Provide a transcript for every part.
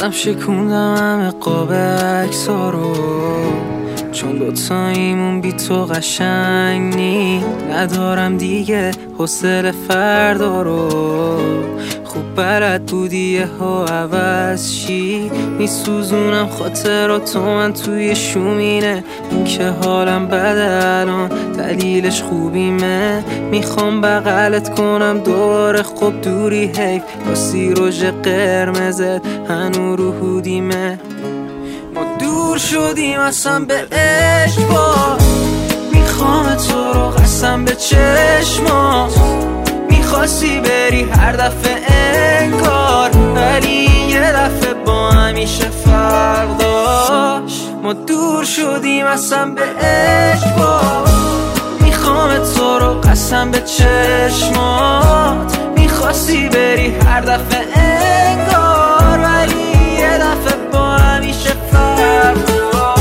زدم شکوندم همه قاب عکس‌ها رو، چون دوتاییمون بی تو قشنگ نی. ندارم دیگه حوصله فردا رو، خوب بلد بودی یهو عوض شی. میسوزونم خاطراتو من توی شومینه، این که حالم بده الان دلیلش خوبیمه. میخوام بغلت کنم دوباره، خب دوری حیف، راستی رژ قرمزت هنو رو هودیمه. ما دور شدیم اصلا به اجبار، میخوام تو رو قسم به چشمات. میخواستی بری هر دفعه انگار، ولی یه دفعه با همیشه فرق داشت. ما دور شدیم اصلا به اجبار، میخوام تو رو قسم به چشمات. میخواستی بری هر دفعه انگار، ولی یه دفعه با همیشه فرق داشت.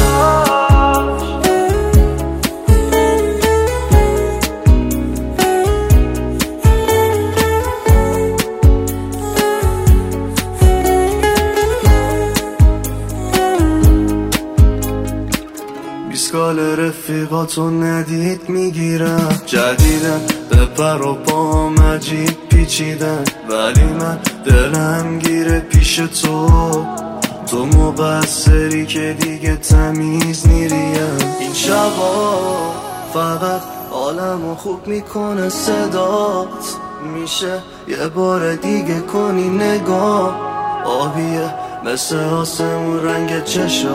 بیسکال رفیقاتو ندید میگیرم، جدیدن به پر و پام عجیب پیچیدن، ولی من دلم گیره پیش تو مقصری که دیگه تمیز نیریم. این شبا فقط حالمو خوب میکنه صدات، میشه یه بار دیگه کنی نگاه، آبیه مثل آسمون رنگ چشات.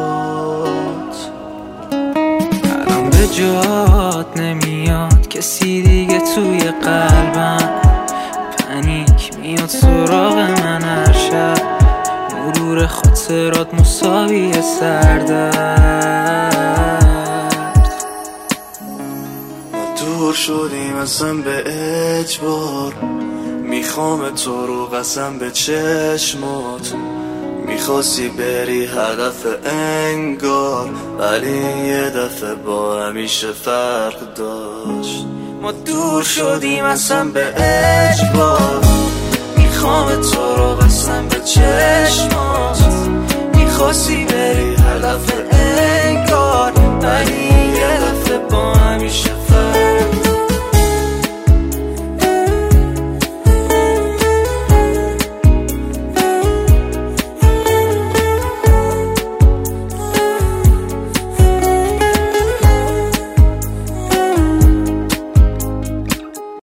الان به جات نمیاد کسی دیگه توی قلبم، پنیک میاد سراغ من هر شب، مرور خاطرات مساوی سردرد. ما دور شدیم اصلا به اجبار، میخوام تو رو قسم به چشمات. میخواستی بری هدف انگار، ولی یه دفعه با همیشه فرق داشت. ما دور شدیم اصلا به اجبار، میخوام تو رو قسم به چشمات. میخواستی بری